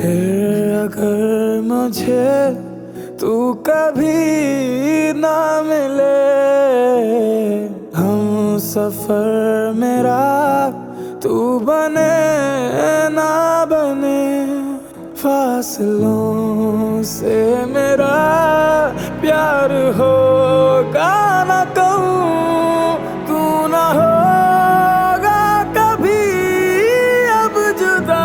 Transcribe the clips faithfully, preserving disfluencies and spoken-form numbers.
फिर अगर मुझे तू कभी ना मिले, हम सफर मेरा तू बने ना बने, फासलों से मेरा प्यार होगा ना कहूँ, तू ना होगा कभी अब जुदा।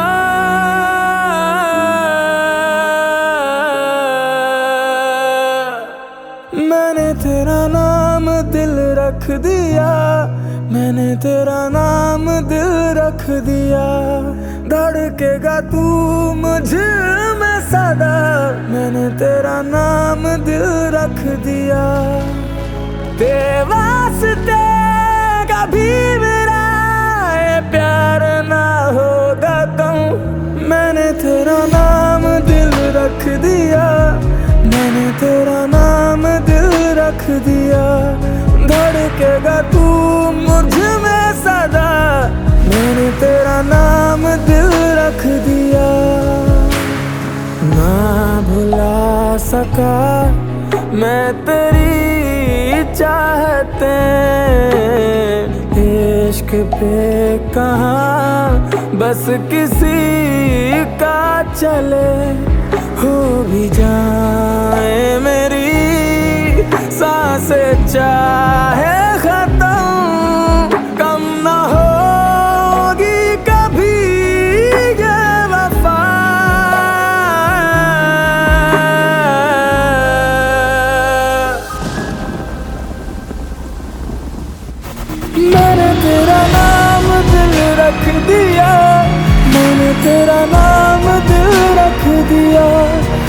मैंने तेरा नाम दिल रख दिया, मैंने तेरा नाम दिल रख दिया, धड़केगा तू मुझ में सदा, मैंने तेरा नाम दिल रख दिया। तेरे वास्ते कभी मेरा ये प्यार ना होगा कहूँ, मैंने तेरा नाम दिल रख दिया, मैंने तेरा नाम दिल रख दिया, धड़केगा तू मुझ में सदा, मैंने तेरा नाम दिल रख दिया। ना भुला सका मैं तेरी चाहते, इश्क पे कहाँ बस किसी का चले, हो भी जाए मेरी सांसें चाहे खत्म, कम ना होगी कभी ये वफा। मैंने तेरा नाम दिल रख दिया, मैंने तेरा नाम दिल रख दिया,